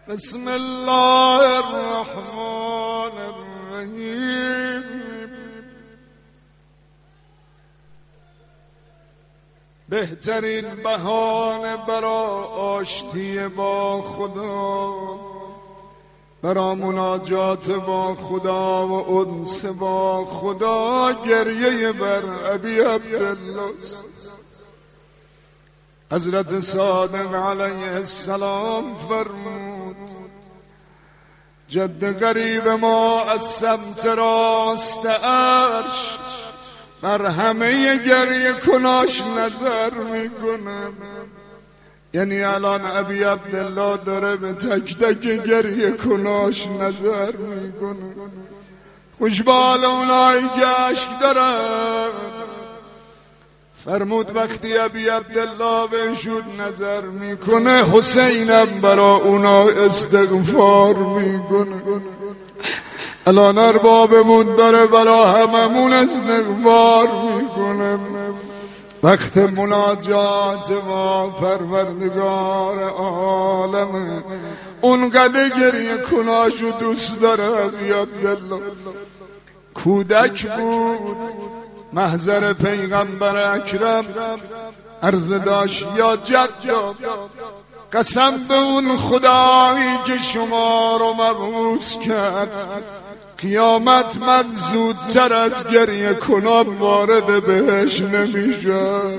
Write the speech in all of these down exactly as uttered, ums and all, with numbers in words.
بسم الله الرحمن الرحیم. بهترین بهانه برای آشتی با خدا، برای مناجات با خدا و انس با خدا، گریه بر ابی عبدالله حضرت صادق علیه السلام فرمود: جد غریب ما از سمت راست عرش بر همه گریه کناش نظر میکنم. یعنی الان ابی عبدالله داره به تک تک گریه کناش نظر میکنه. خوشبال اونایی که عشق دارن. فرمود وقتی ابی عبدالله بهشون نظر میکنه، حسینم برا اونا استغفار میکنه. الان اربابمون داره برا هممون استغفار میکنه. وقت مناجات با پروردگار عالم، اونقدر گریه کناشو دوست داره ابی عبدالله. کودک بود، محضر پیغمبر اکرم عرض داشت: یا جدا، قسم به اون خدایی که شما رو مبعوث کرد، قیامت من زودتر از گریه کنان وارد بهش نمیشم.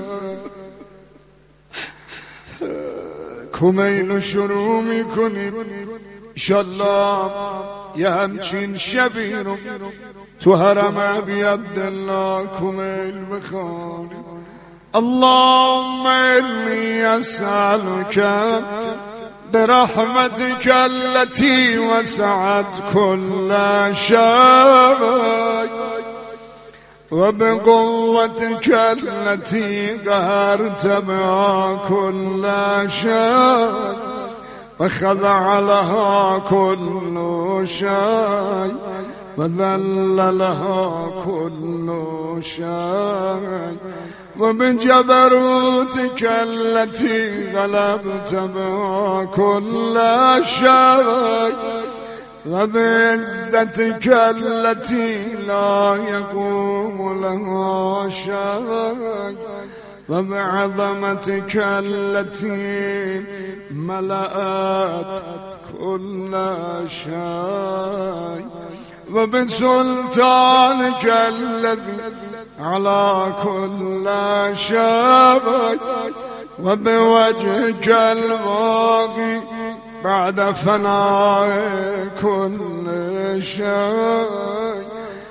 کمینو شروع میکنیم، انشالله یه همچین شبی رو تو حرم ابی عبدالله کمیل بخوانیم. اللهم انی اسألک برحمتك التي وسعت كل شيء وبقوتك التي قهرت بها كل شيء وخضع لها كل شيء وذل لها كل شيء وبجبروتك التي غلبت بها كل شيء وبعزتك التي لا يقوم لها شيء وبعظمتك التي ملأت كل شيء وبسلطانك الذي على كل شيء وبوجهك الباقي بعد فناء كل شيء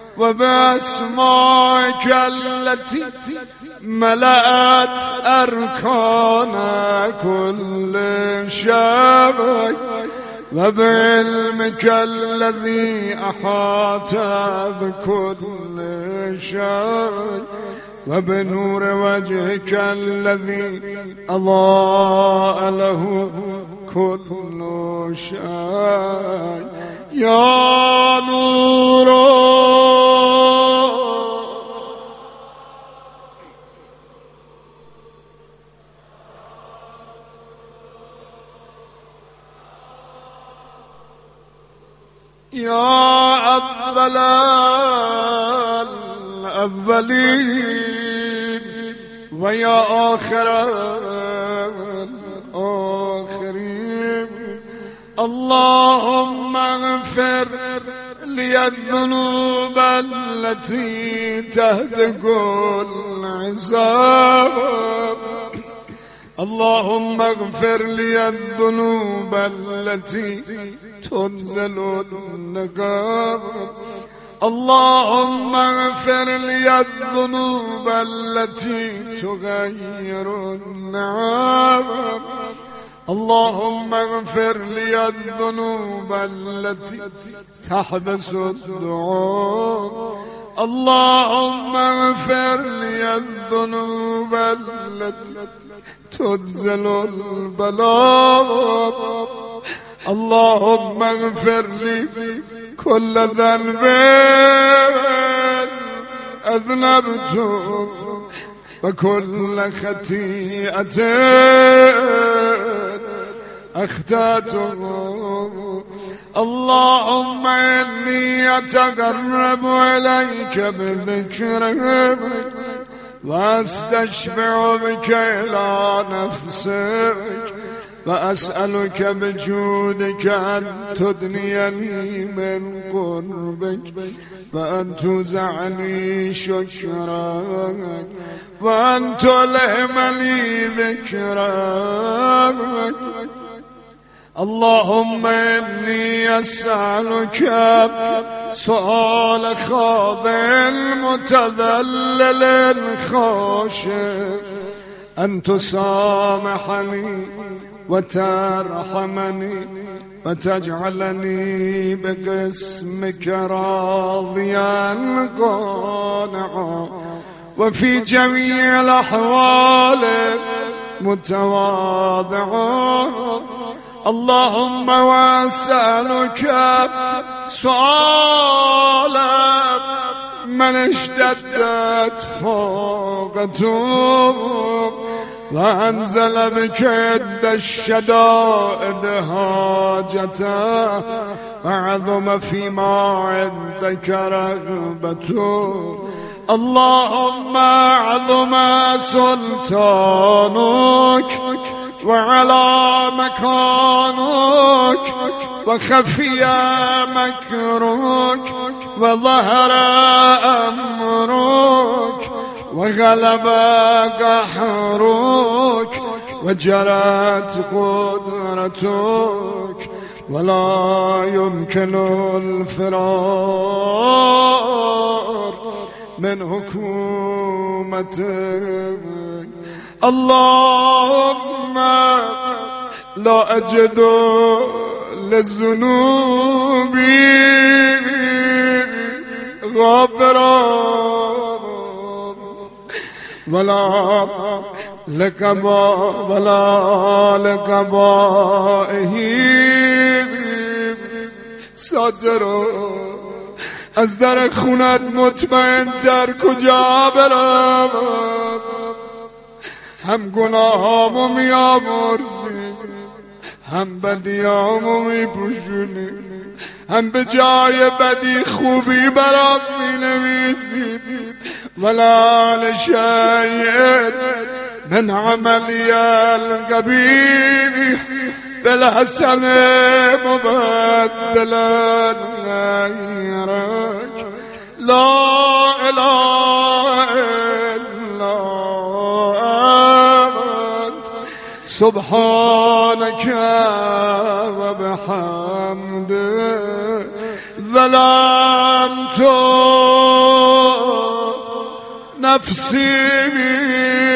وبأسمائك التي ملأت أركان كل شيء وبعلمك الذي أحاط بكل شيء وبنور وجهك الذي أضاء له كل شيء يا نور يا أول الأولين ويا آخر الآخرين. اللهم اغفر لي الذنوب التي تهتك العذاب. اللهم اغفر لي الذنوب التي تنزل النقاب. اللهم اغفر لي الذنوب التي تغير النعم. اللهم اغفر لي الذنوب التي تحبس الدعاء. اللهم اغفر لي الذنوب التي تنزل البلاء. اللهم اغفر لي كل ذنب أذنبته وكل خطيئة أخطأت. اللهم إني أتقرب إليك بذكرك وأستشفع بك إلى نفسك وأسألك بجودك أن تدنيني من قربك وأن تزعني شكرك وأن تلهمني ذكرك. اللهم إني أسألك سؤال خاضع متذلل خاشع أن تسامحني وترحمني وتجعلني بقسمك راضيا قانعا وفي جميع الأحوال متواضعا. اللهم واسألك سؤالا من اشتدت فوقته وأنزل بك عند الشدائد حاجته وعظم فيما عندك رغبته. اللهم عظم سلطانك وعلى مكانك وخفي مكرك وظهر أمرك وغلب قهرك وجرت قدرتك ولا يمكن الفرار من حكومتك. اللهم لا أجد للذنوب غفرا ولا لقبا ولا لقبائه صدرا. از در خونت مطمئن تر کجا برم؟ هم گناهامو میامرزی هم بدیامو میپوشونی هم به جای بدی خوبی برام مینویسی ولا لشیء من عملی القبیح بالحسن مبدلا غیرک. لا اله الا انت سبحانك وبحمدك ظلمت نفسي.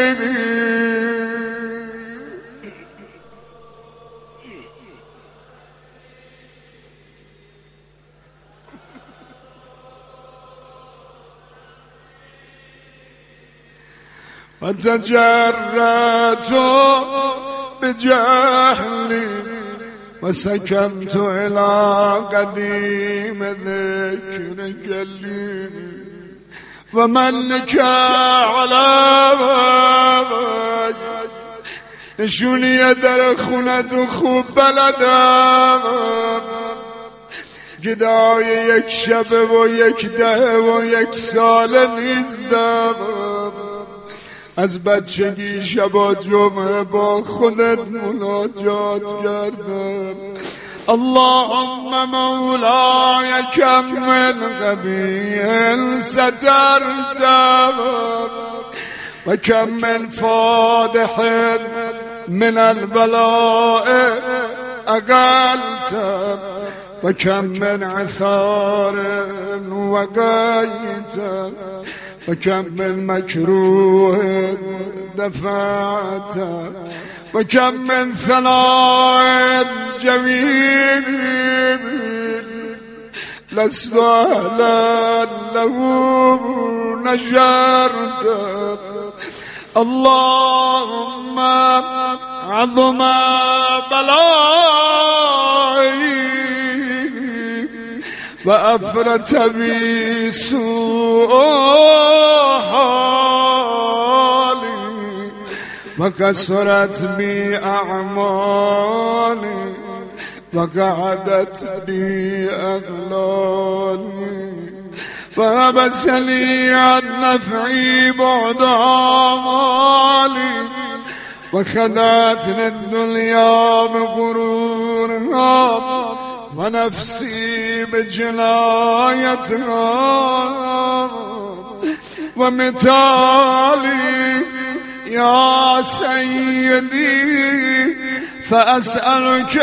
وتجرأت بجهلي وسكنت إلى قديم ذكرك لي ومنك على بابك. نشونی در خونت و خوب بلدم گدای یک شب و یک ده و یک سال نیستم. از بچگی شب جمعه با خودت مناجات کردم. اللهم مولاي كم من غبي سترت وكم من فادح من البلاء أقلت وكم من عثار وقيت وكم من مكروه دفعت وكم من ثناء جميل لست أهلا له نشرت. اللهم عظم بلائي وأفرت بي سوء حالي وكسرت بي أعمالي وقعدت بي أغلالي وهبس لي عن نفعي بعد آمالي وخدعتني الدنيا بغرورها ونفسي بجنايتها ومثالي يا سيدي فأسألك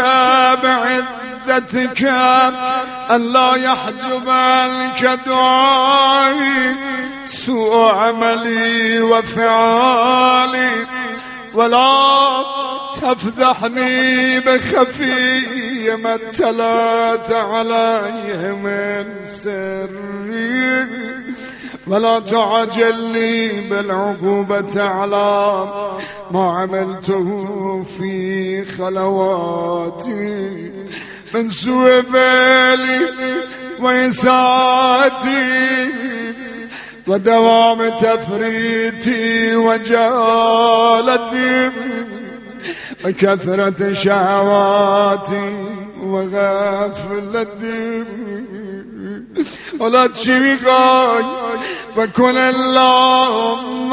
بعزتك ألا يحجب عنك دعائي سوء عملي وفعالي ولا تفضحني بخفي ما اطلعت عليه من سري ولا تعجلني بالعقوبة على ما عملته في خلواتي من سوء فعلي وإساءتي ودوام تفريطي وجهالتي وكثرة شهواتي وغفلتي ولا تشيقاي وكن اللهم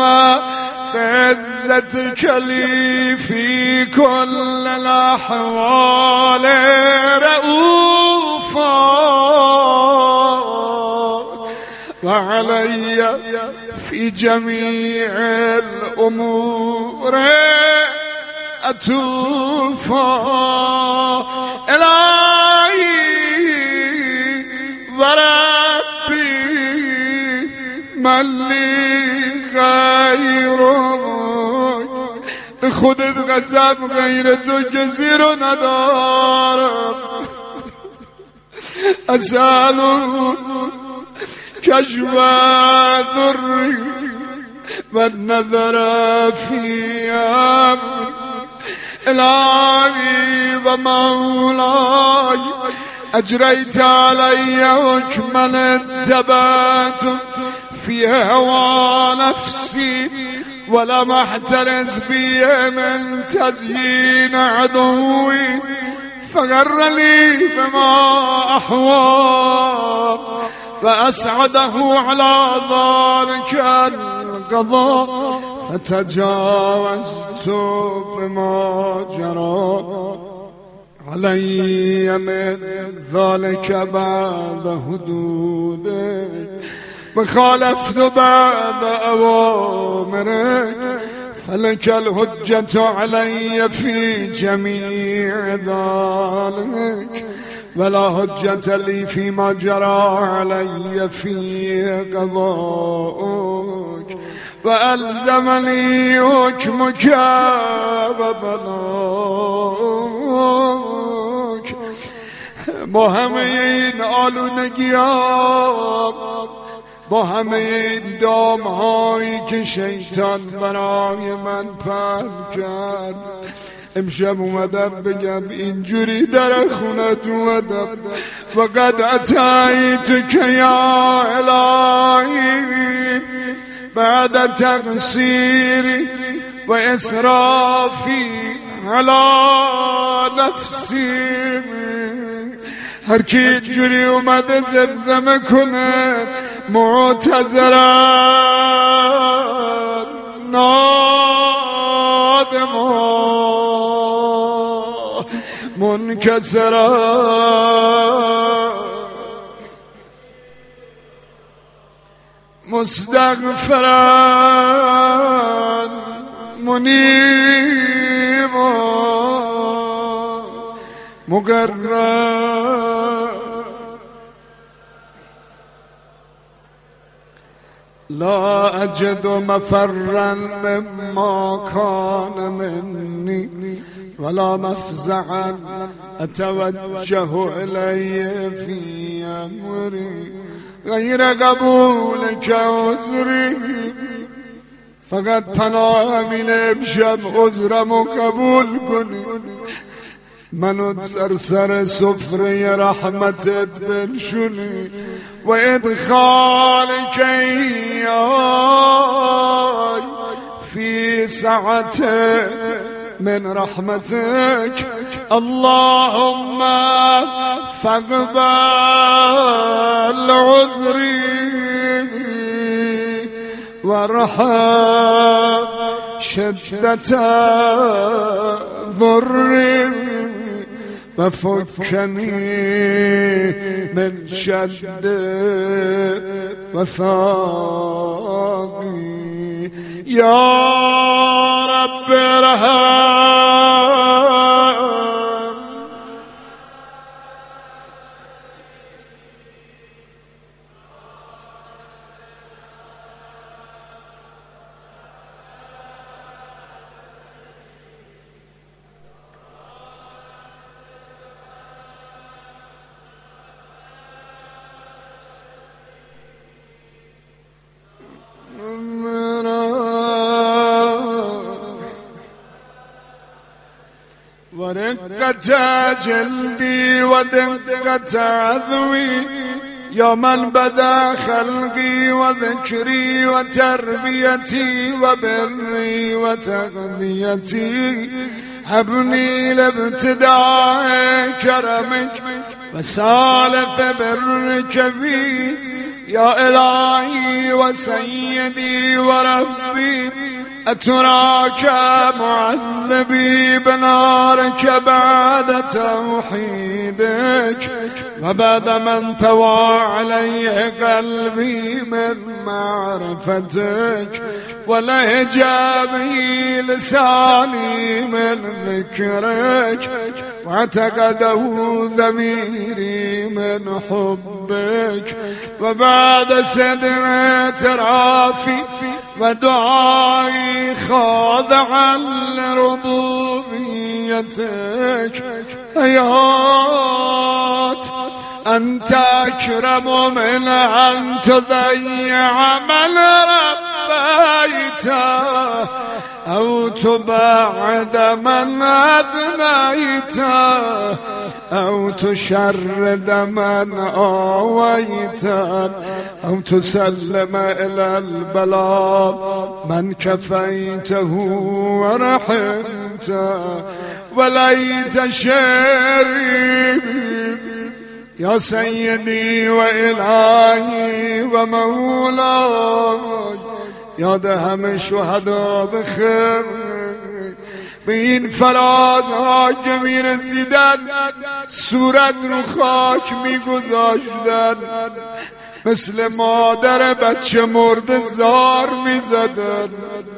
بعزتك لي في كل الأحوال رؤوفا وعلي في جميع الأمور أتوفا إلهي وربي من لي غيرك خودت غضب غیر تو کسی رو ندارم أسألك كشف ذري والنظر في أمري إلهي ومولاي أجريت علي حكما اتبعت في هوى نفسي ولم احترز فيه من تزيين عدوي فغر لي بما أحوى فأسعده على ذلك القضاء فتجاوزت بما جرى علي من ذلك بعد حدوده وخالفت بعد أوامرك فلك الحجة علي في جميع ذلك ولا حجة لي فيما جرى علي في قضاءك وألزمني حكمك وبلاغك با همه این آلودگی‌ها با همه این دام‌هایی که شیطان برای من پهن کرد امشب اومدم بگم اینجوری در خونت اومدم و قد اتیت که یا الهی بعد تقصیری و اسرافی علی نفسی هر کی اینجوری اومده زمزمه کنه معتذرا نادما منکسرا مستغفرا منیبا مقرر لا أجد مفرا مما كان مني ولا مفزعا أتوجه إليه في أمري غير قبولك عذري فقط پناه من امشب عذرمو قبول کنی منو سرسر سفره رحمتت بنشونی و ادخالك إياي في سعته من رحمتك. اللهم فاقبل عذري وارحم شدة ضري وفكني من شد وثاقي يا رب ارحم. ورقة جلدي ودقة عذوي يا من بدا خلقي وذكري وتربيتي وبري وتغذيتي. هبني لابتداء كرمك وسالف برك بي يا إلهي وسيدي وربي. أتراك معذبي بنارك بعد توحيدك وبعد من طوى عليه قلبي من معرفتك ولهجا به لساني من ذكرك واعتقده ضميري من حبك. وبعد سدر اعترافي ودعائي خاضعا لربوبيتك حيات أنت أكرم من أن تضيع من ربيته أو تبعد من أدنيته أو تشرد من آويته أو تسلم إلى البلاء من كفيته ورحمته. وليت شعري يا سيدي وإلهي ومولاي يا دهم الشهداء بخير به این فرازها که میرسیدن صورت رو خاک میگذاشتن مثل مادر بچه مرده زار میزدن.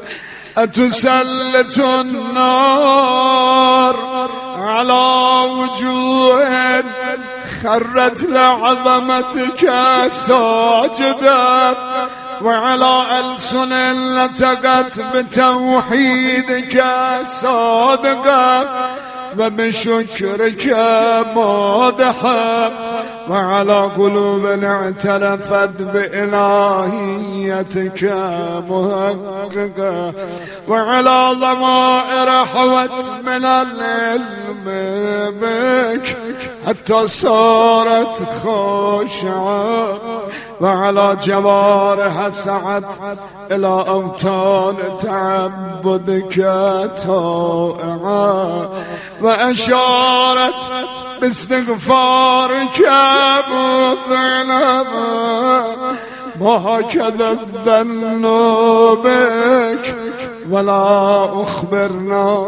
اتسلط النار على وجوه خرت لعظمتك ساجدا وعلى ألسن لتقت بتوحيدك صادقا وبشكرك مادحا وعلى قلوب اعترفت بإلهيتك محققا وعلى ضمائر حوت من العلم بك حتى صارت خاشعة وعلى جوارح سعت إلى أوطان تعبدك طائعة وأشارت باستغفارك مذنبا ما هكذا الظن بك ولا أخبرنا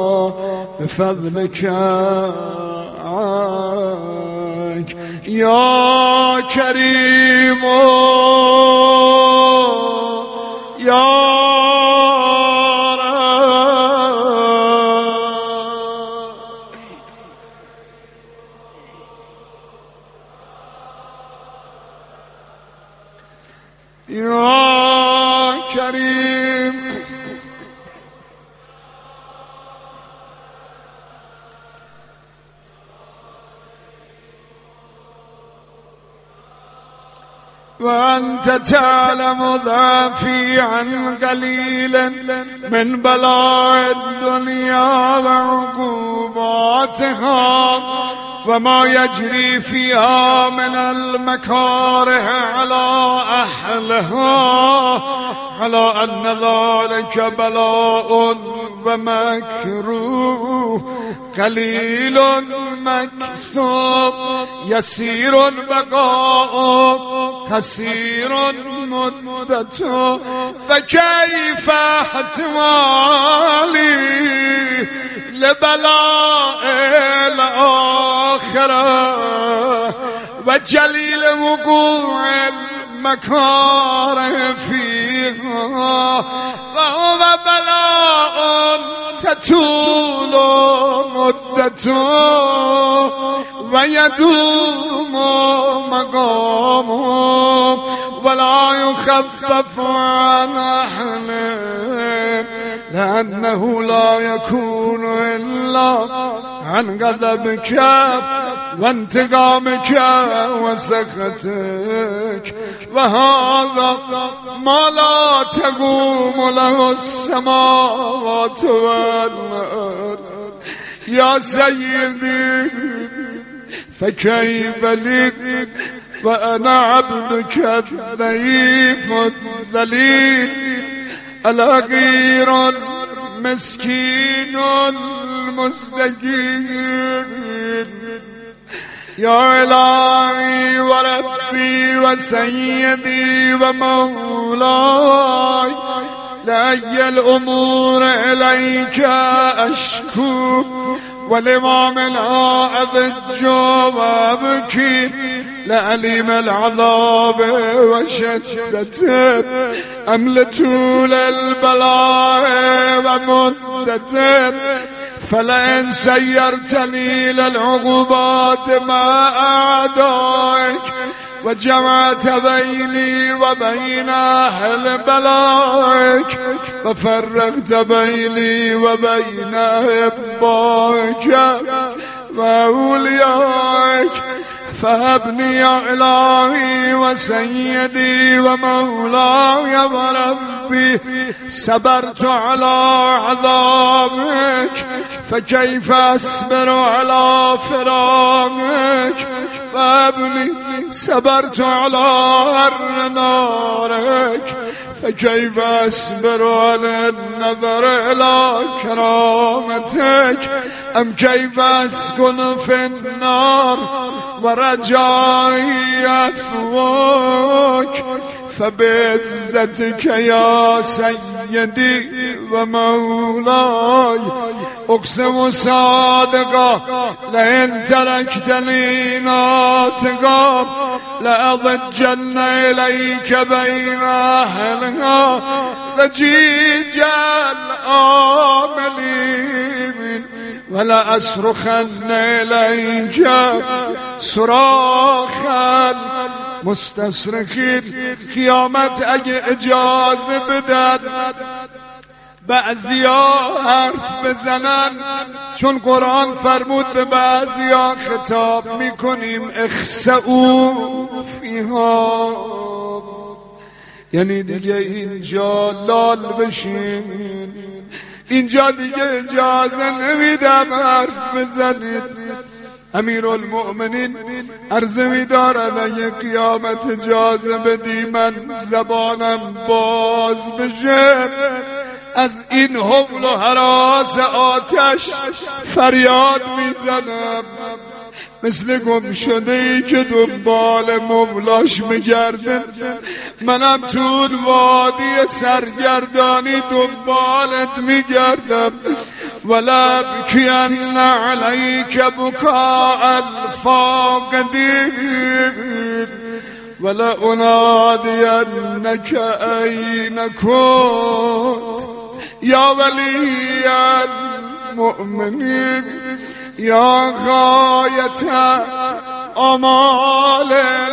بفضلك عنك يا كريم يا يا كريم وأنت تعلم ضعفي عن قليل من بلاء الدنيا وعقوباتها وما يجري فيها من المكاره على أهلها على أن ذلك بلاء ومكروه قليل مكثوب يسير بقاء كثير مدته فكيف احتمالي لبلاء الآخرة وجليل وقوع المكاره فيها وهو بلاء تطول مدته ويدوم مقامه ولا يخفف عن أهله لأنه لا يكون إلا عن غضبك وانتقامك وسخطك وهذا ما لا تقوم له السماوات والأرض يا سيدي فكيف لي وأنا عبدك الضعيف الذليل الأغير المسكين المستكين يا إلهي وربي وسيدي ومولاي لأي الأمور إليك أشكو والإمام لا أضج وأبكي لأليم العذاب وشدته أمل طول البلاء ومدته فلئن سيرتني للعقوبات مع أعدائك وجمعت بيني وبين أهل بلائك وفرقت بيني وبين أحبائك وأوليائك فهبني يا إلهي وسيدي ومولاي وربي صبرت على عذابك فكيف أصبر على فراقك فهبني صبرت على نارك فكيف أصبر على النظر إلى كرامتك أم كيف أسكن في النار ورجائي عفوك فبعزتك يا سيدي ومولاي أقسم صادقا لئن تركتني ناطقا لأضجن إليك بين أهلها لجيج الآملين ولا أصرخن إليك صراخا مستصرخين قیامت اگه اجازه بدن بعضیا حرف بزنن چون قرآن فرمود به بعضیا خطاب میکنیم اخسئوا فیها یعنی دیگه اینجا لال بشین اینجا دیگه اجازه نمیدم حرف بزنید امیر المؤمنین عرضه می دارد اگه قیامت اجازه بدی من زبانم باز بشه از این حول و هراس آتش فریاد میزنم مثل گم شده ای که دنبال مولاش میگرده منم تو وادی سرگردانی دنبالت میگردم ولا بكين عليك بكاء الفاقدين ولا أنادينك أين كنت يا ولي المؤمنين يا غاية آمال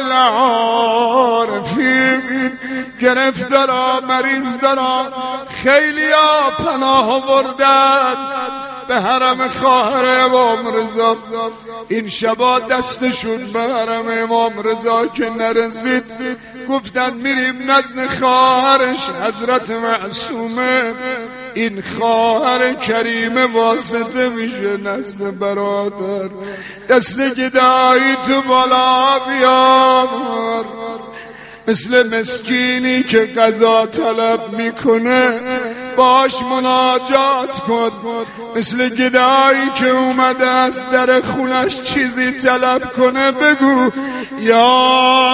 العارفین گرفتارا مریض دارا خیلی ها پناه بردن به حرم خواهر امام رضا این شبا دستشون به حرم امام رضا که نرسید گفتن میریم نزد خواهرش حضرت معصومه این خواهر کریم واسطه میشه نزد برادر دست گدایی تو بالا بیار مثل مسکینی که غذا طلب میکنه باش مناجات کن، مثل گدایی که اومده از در خونش چیزی طلب کنه بگو یا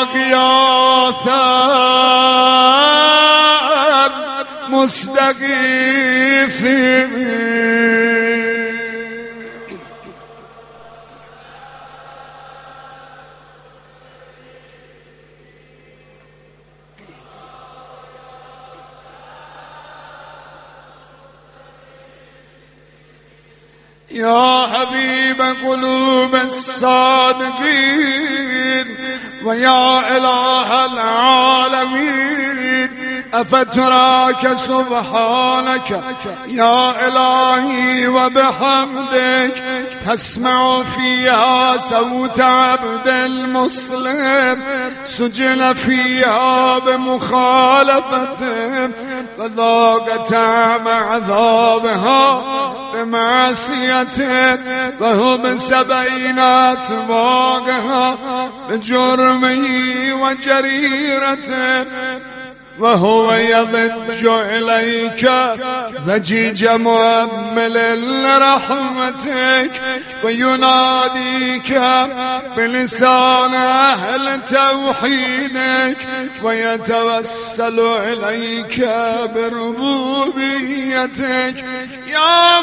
غیاثا مستغیثی. يا حبيب قلوب الصادقين ويا إله العالمين أفتراك سبحانك يا إلهي وبحمدك تسمع فيها صوت عبد المسلم سجل فيها بمخالفته فذاق طعم عذابها بمعصيته وهم سبعين أطباقها بجرمه وجريرته وهو يضج إليك ضجيج مؤمل لرحمتك ويناديك بلسان أهل توحيدك ويتوسل إليك بربوبيتك يا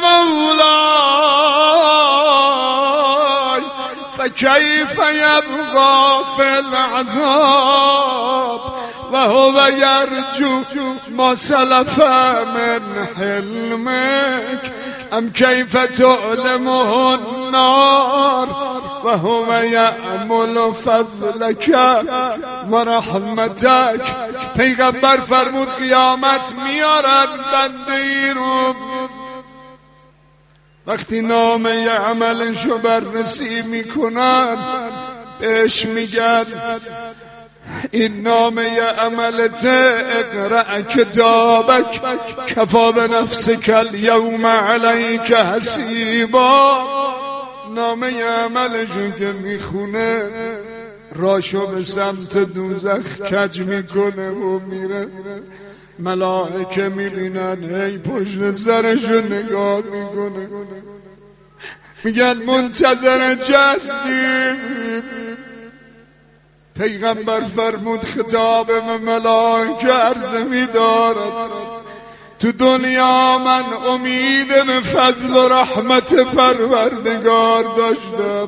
مولاي فكيف يبقى في العذاب وهو يرجو ما سلف من حلمك أم كيف تؤلمه النار وهو يأمل فضلك ورحمتك. پیغمبر فرمود قیامت میارن بنده ای رو وقتی نامه عملشو بررسی میکنن بهش میگن این نامه عملت اقرأ کتابک کفا بنفسک الیوم علیک حسیبا. نامه عملشو که میخونه راشو به سمت دوزخ کج میکنه و میره. ملائکه میبینن هی پشت سرشو نگاه میکنه میگن منتظر چه هستی؟ پیغمبر فرمود خطاب به ملائکه عرض می دارد تو دنیا من امید به فضل و رحمت پروردگار داشتم،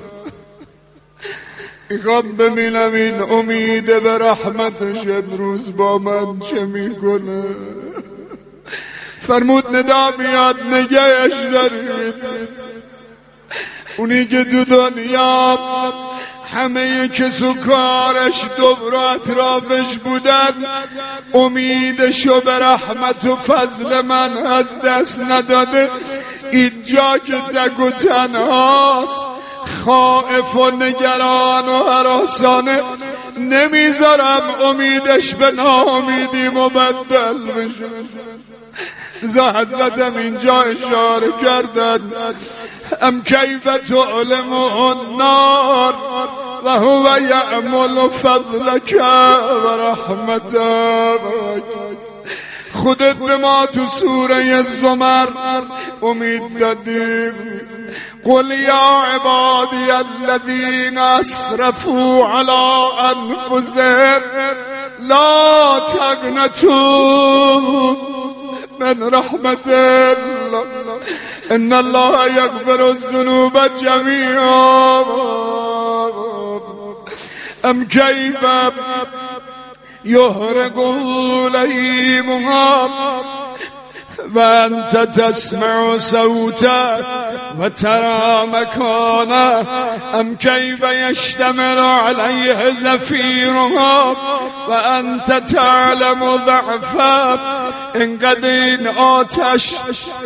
میخوام ببینم این امید به رحمتش امروز با من چه میکنه. فرمود ندا بیاد نگهش دارید. اونی که تو دنیا همه کس و کارش دور و اطرافش بودن امیدشو به رحمت و فضل من از دست نداده، اینجا که تک و تنهاست خائف و نگران و هراسانه نمیذارم امیدش به ناامیدی مبدل بشه. زا حضرتم اینجا اشاره کردن ام کیف تعلمه النار و هو یعمل فضلک و رحمتک. خودت به ما تو سوره زمر امید دادیم قل یا عبادی الذین اسرفوا علی انفسهم لا تقنطوا من رحمت الله ان الله یغفر الذنوب جمیعا. ام کیف یحرق علیهما و انت تسمع صوته و ترى مکانه. ام کیف یشتمل علیه زفیرها و انت تعلم ضعفه. اینقدر این آتش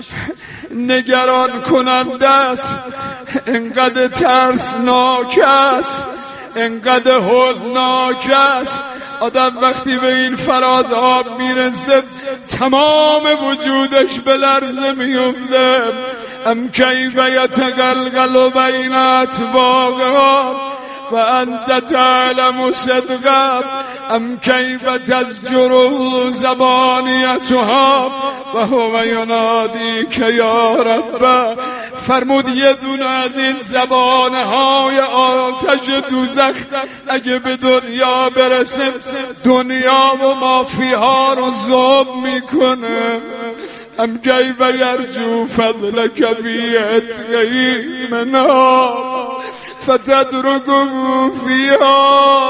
نگران کننده است، اینقدر ترسناک است، اینقدر هولناک است. آدم وقتی به این فراز آب میرسه تمام وجودش به لرزه میفته. ام کیف یتقلقل بین اطباقها و انت تعلم صدقه ام کیف تزجر زبانیتها و هو ینادی که یا رب. فرمود یه دونه از این زبانهای آتش دوزخ اگه به دنیا برسه دنیا و مافیها رو ذوب میکنه. ام کیف یرجو فضلک فی اتقی منها فتدرکه فیها.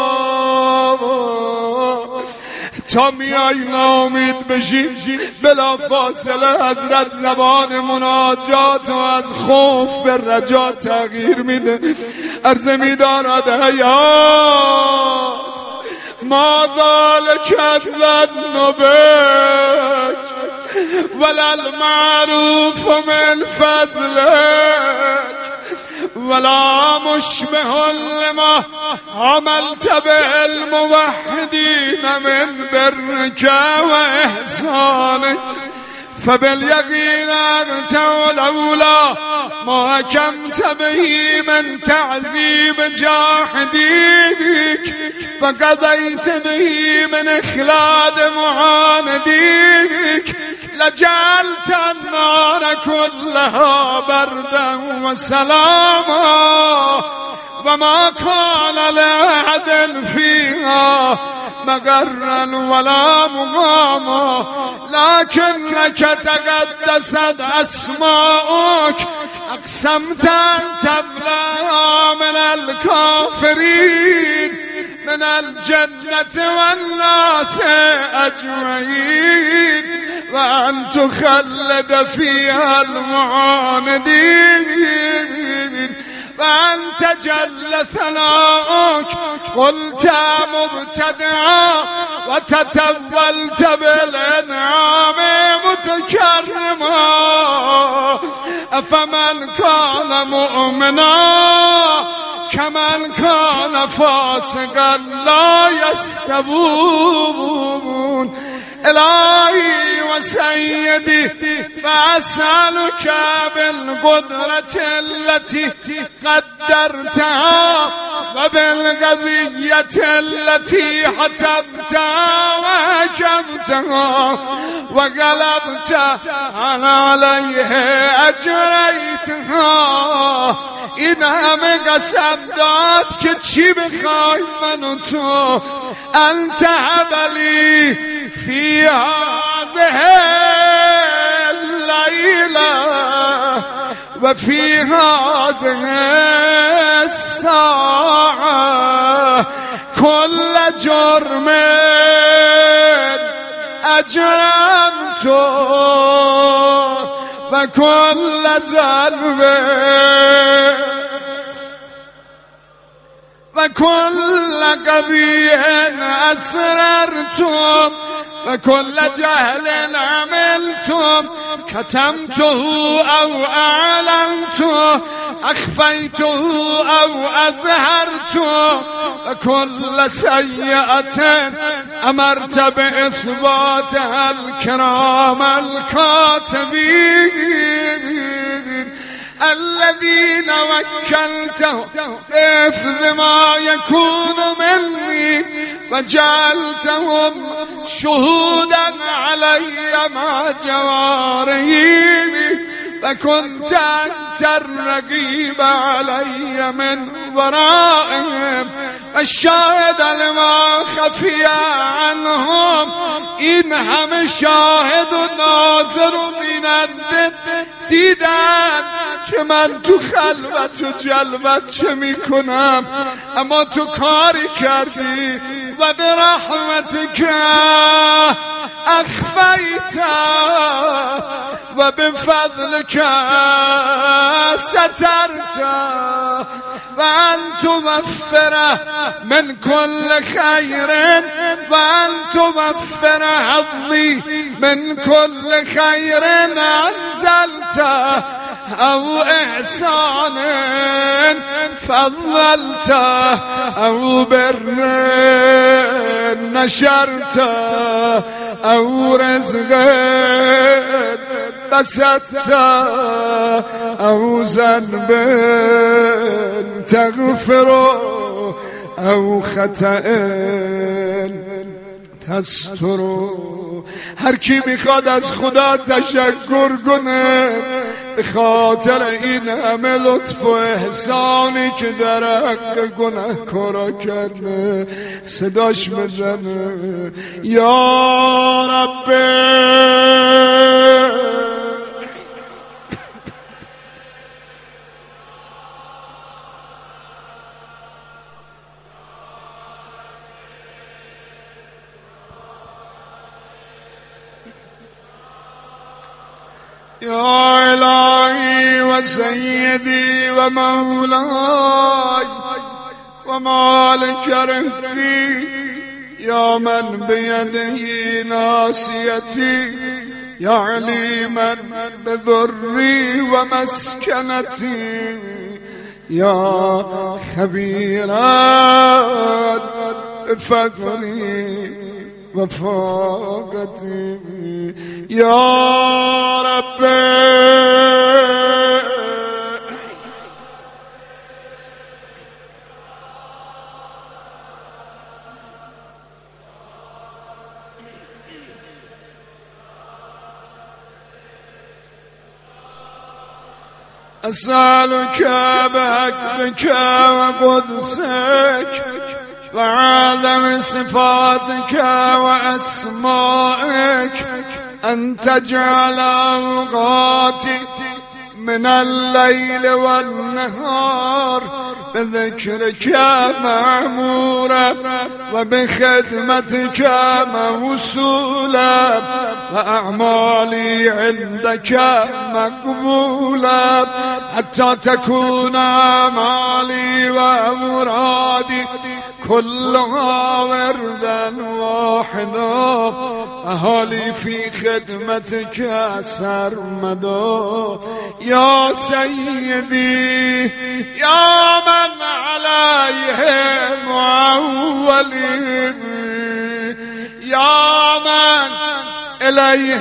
تا میای ناامید بشی بلا فاصله حضرت زبان مناجات و از خوف به رجا تغییر میده. عرض می‌دارد حیات ما ذلک الظن بک ولا المعروف من فضلک ولا مشبه لما عملت به الموحدین من برك و احسانک. فبالیقین انت ولولا ما حکمت به من تعذیب جاحدینک و قضیت به من اخلاد معاندینک لجعلت النار كلها بردا وسلاما وما كان لأحد فيها مقرا ولا مقاما لكنك تقدست أسماؤك أقسمت أن تبلغ من الكافرين من الجنة والناس أجمعين وأن تخلد فيها المعاندين وأنت جل ثناؤك قلت مبتدعا وتتولت بالإنعام متكرما. أفمن كان مؤمنا كمن كان فاسقا لا يستوون. إلهي وسيدي فأسألك بالقدرة التي قدرتها وبالقضية التي حتبتها وحكمتها وغلبت عليه أجريتها. این همه قسم داد که چی بخوای من و تو انت حبلی فی هذه اللیله و فی هذه الساعه کل جرم اجرمت و کل ظلم و کل قبیح اسررتم و کل جهل عملتم کتمته او اعلنته اخفیته او اظهرته و کل سیئة امرت باثباتها الكرام الكاتبین الذين وكلته بحفظ ما يكون مني وجعلتهم شهودا علي مع جوارحي وكنت أنت الرقيب علي من ورائهم الشاهد لما خفي عنهم. این همه شاهد و ناظر و بیننده دیدن که من تو خلوت و جلوت چه میکنم، اما تو کاری کردی و به رحمتک اخفیت و به فضلک سترت و ان توفر من کل خیر و ان توفر حظی من کل خیر انزلت او احسان فضلت او بر نشرت او رزق بسطت او ذنب تغفر او خطأ تسترو. هر کی میخواد از خدا تشکر کنه به خاطر این همه لطف و احسانی که در حق گناهکارا کرده صداش بزنه یا رب. یا الهی و سیدی و مولاي و مالک رزقی یا من بیده ناصیتی یا علیما بضری و مسکنتی یا خبیرا بفقری و فاقتی یا رب. أسألك بحقك وقدسك وعظم صفاتك وأسمائك أن تجعل أوقاتي من الليل والنهار بذكرك معمورا وبخدمتك موصولا وأعمالي عندك مقبولا حتى تكون أعمالي ومرادي كلها وردا واحدا أهالي في خدمتك سرمدا يا سيدي يا من عليه معولي يا من إليه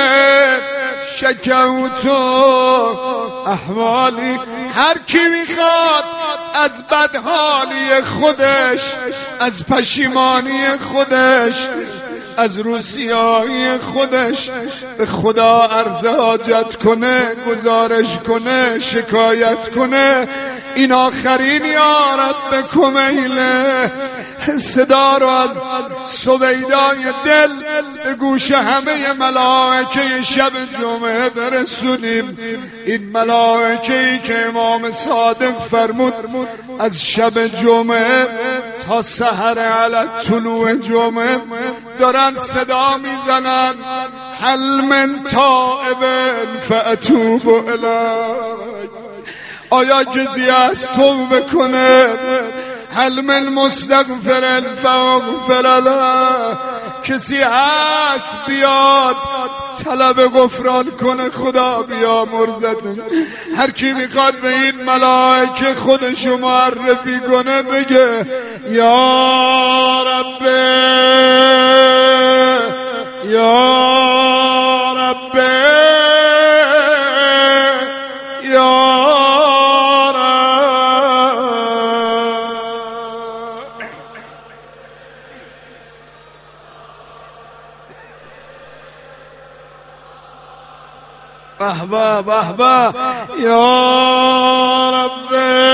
شکوت احوالی. هر کی میخواد از بدحالی خودش، از پشیمانی خودش، از روسیایی خودش به خدا عرض حاجت کنه، گزارش کنه، شکایت کنه، این آخرین یا رب کمیله صدا رو از سویدای دل به گوش همه ملائکه شب جمعه برسونیم. این ملائکه‌ای که امام صادق فرمود از شب جمعه تا سحر علی طلوع جمعه دارن صدا میزنن هل من تائب فاتوب الیک. آیا کسی از توبه کنه؟ هل من مستغفر فاغفر له. کسی هست بیاد طلب غفران کنه خدا بیا مرزد. هر کی میخواد به این ملائکه خودشو معرفی کنه بگه یا رب یا رب یا بهبه بهبه یا رب.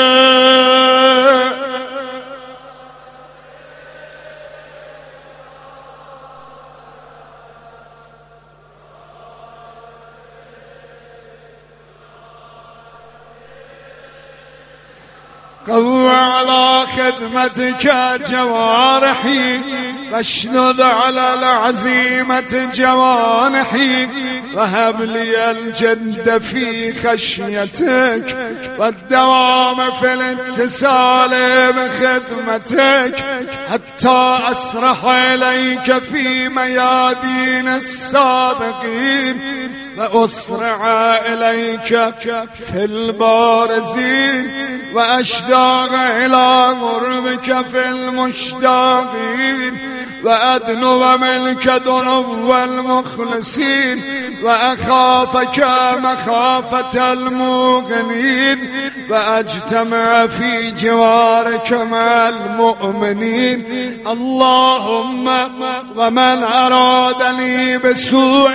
قو على خدمتك جوارحي واشدد على العزيمة جوانحي وهب لي الجد في خشيتك والدوام في الاتصال بخدمتك حتى أسرح إليك في ميادين السابقين وأسرع إليك في البارزين وأشتاق إلى قربك في المشتاقين و ادنو ملک دنو المخلصین و اخافک مخافت الموقنین و اجتمع فی جوارک مع المؤمنین. اللهم و من ارادنی بسوء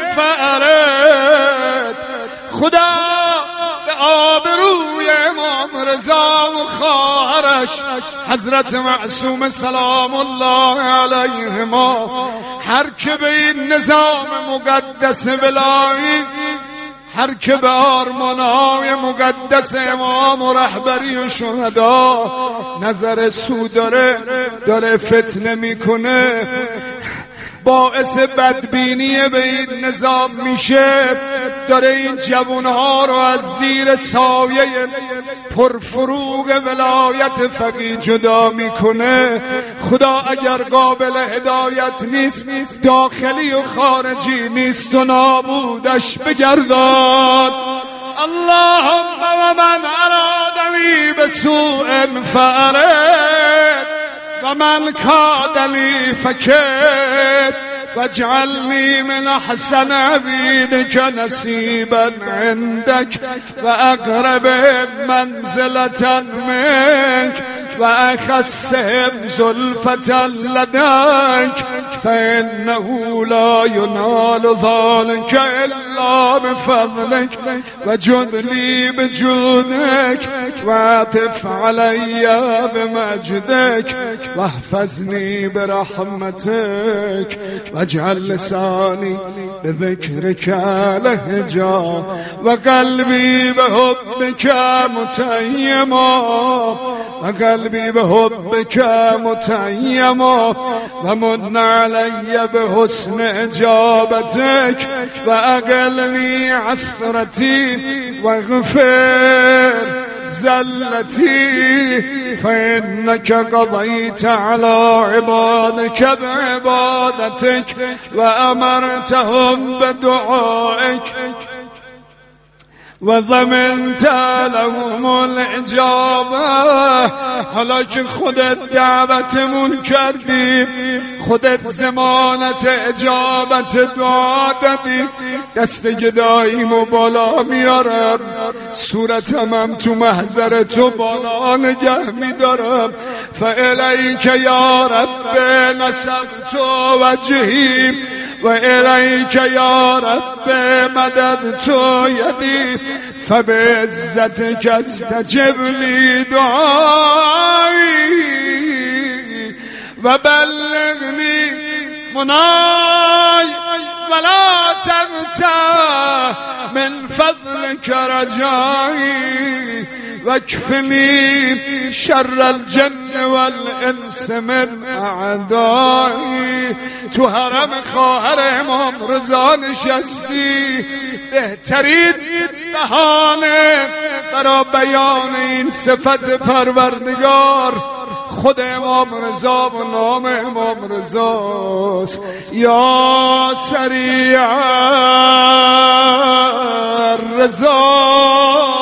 فأرد. خدا به آبروی امام رضا و خواهرش حضرت معصوم سلام الله علیهما، هر که به این نظام مقدس ولایی، هر که به آرمانهای مقدس امام و رهبری و شهدا نظر سو داره، داره فتنه میکنه، باعث بدبینی به این نظام میشه، داره این جوانها رو از زیر سایه پرفروغ ولایت فقیه جدا میکنه. خدا اگر قابل هدایت نیست، داخلی و خارجی نیست، و نابودش بگردان. اللهم و من ارادنی بسوء فأرد و من کادنی فکر واجعلنی من احسن عبیدک نصیبا عندک و اقرب منزلة منک و اخصهم زلفة لدیک فانه لا ینال ذلک الا بفضلک و جدلی بجودک و عطف علی بمجدک و احفظنی برحمتک واجعل لسانی بذکرک لهجا و قلبی بحبک متیما و قلبی بحبک متیما و من علی بحسن اجابتک و اقلنی عثرتی و اغفر زلتی فإنك قضيت على عبادك بعبادتك وأمرتهم بدعائك و ضمنت لهم الاجابه. حالا که خودت دعوتمون کردی، خودت ضمانت اجابت دعا دادی، دست گداییمو بالا میارم، صورتم هم تو محضر تو بالا نگه میدارم. فالیک یا رب نصبت وجهی و الیک یا رب مددت یدی فبعزتک استجب لی دعایی و بلغنی منای ولا تقطع من فضلک رجایی واکفنی شر الجن والانس من اعدایی. تو حرم خواهر امام رضا نشستی، بهترین بهانه برای بیان این صفت پروردگار خود امام رضا و نام امام رضاست. یا سریع رضا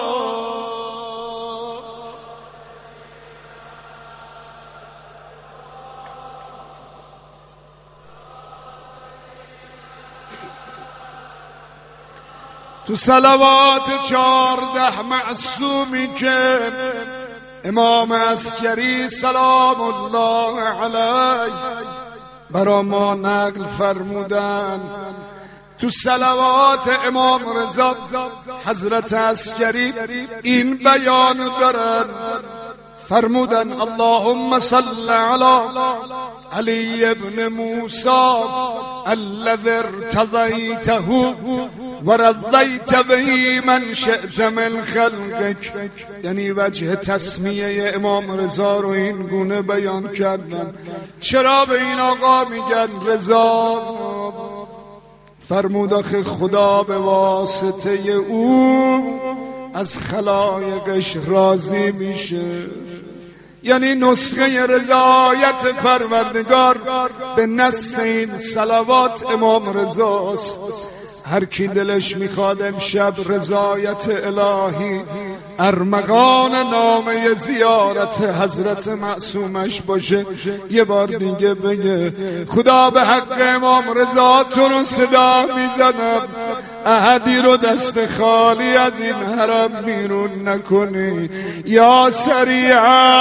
تو صلوات چارده معصومی که امام عسکری سلام الله علیه برا ما نقل فرمودن، تو صلوات امام رضا حضرت عسکری این بیان دارن، فرمودن اللهم صل علی علی ابن موسی الذی ارتضیته و رضیت به من شئت من خلقک. یعنی وجه تسمیه امام رضا رو این گونه بیان کردن. چرا به این آقا میگن رضا؟ فرمود آخه خدا به واسطه او از خلایقش راضی میشه. یعنی نسخه رضایت پروردگار به نص این صلوات امام رضاست. هر کی دلش میخواد امشب رضایت الهی ارمغان نامه زیارت حضرت معصومش باشه. یه بار دیگه بگه خدا به حق امام رضا تو رو صدا میزنم، احدی رو دست خالی از این حرم بیرون نکنی. یا سریع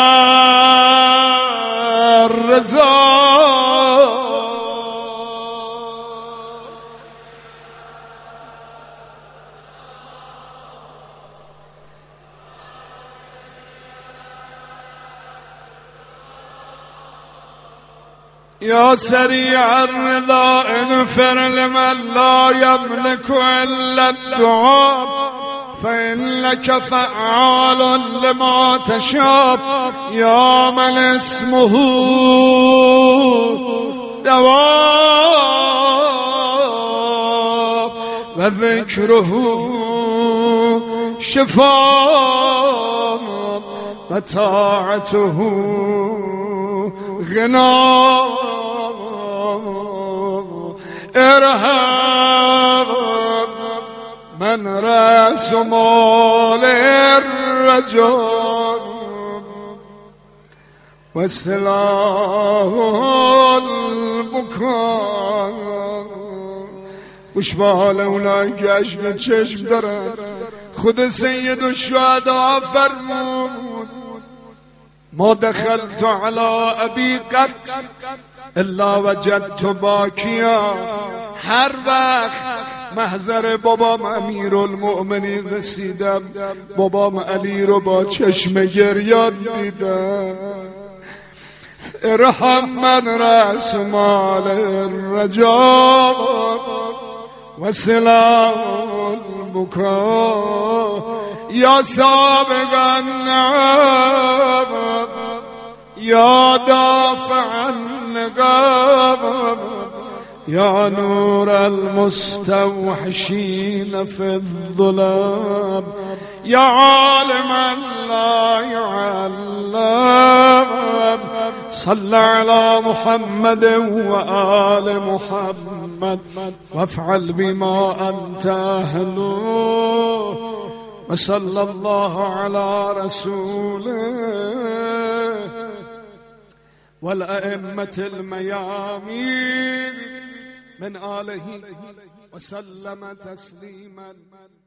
رضا یا سریع الرضا اغفر لمن لا يملك الا الدعاء فإنك فعال لما تشاء. یا من اسمه دواء و ذکره شفاء و طاعته غنا. ارحم من رأس مال الرجال و سلاح البکا. خوش به حال اونایی که عشق چشم دارن. خود سید الشهدا فرمود ما دخلت على ابی قط الا وجدت باکیا. هر وقت محضر بابام امیرالمؤمنین رسیدم بابام علی رو با چشم گریان دیدم. ارحم من رأس مال الرجال و سلاح البکا. یا سابق النعم یا دافع النقام یا نور المستوحشین فی الظلام یا عالما لا يعلم. صل على محمد و آل محمد وافعل بما انت اهله وصلى الله على رسوله والأئمة الميامين من آله وسلم تسليما.